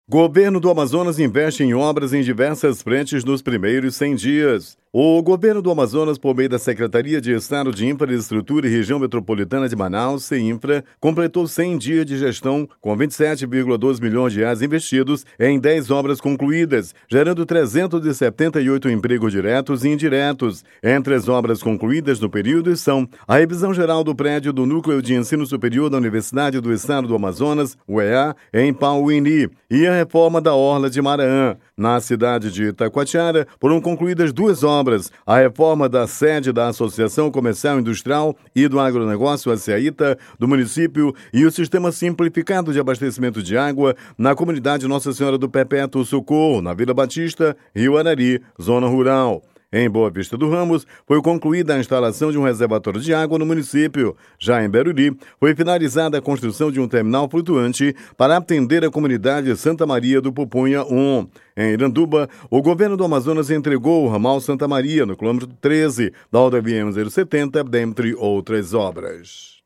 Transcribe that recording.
Governo do Amazonas investe em obras em diversas frentes nos primeiros 100 dias. O governo do Amazonas, por meio da Secretaria de Estado de Infraestrutura e Região Metropolitana de Manaus, CEINFRA, completou 100 dias de gestão com 27,2 milhões de reais investidos em 10 obras concluídas, gerando 378 empregos diretos e indiretos. Entre as obras concluídas no período são a revisão geral do prédio do Núcleo de Ensino Superior da Universidade do Estado do Amazonas, UEA, em Pauini, e a reforma da Orla de Maraã. Na cidade de Itacoatiara, foram concluídas 2 obras, a reforma da sede da Associação Comercial Industrial e do Agronegócio ACEAITA do município e o sistema simplificado de abastecimento de água na comunidade Nossa Senhora do Perpétuo Socorro, na Vila Batista, Rio Arari, zona rural. Em Boa Vista do Ramos, foi concluída a instalação de um reservatório de água no município. Já em Beruri, foi finalizada a construção de um terminal flutuante para atender a comunidade Santa Maria do Pupunha 1. Em Iranduba, o governo do Amazonas entregou o ramal Santa Maria, no quilômetro 13 da rodovia M070, dentre outras obras.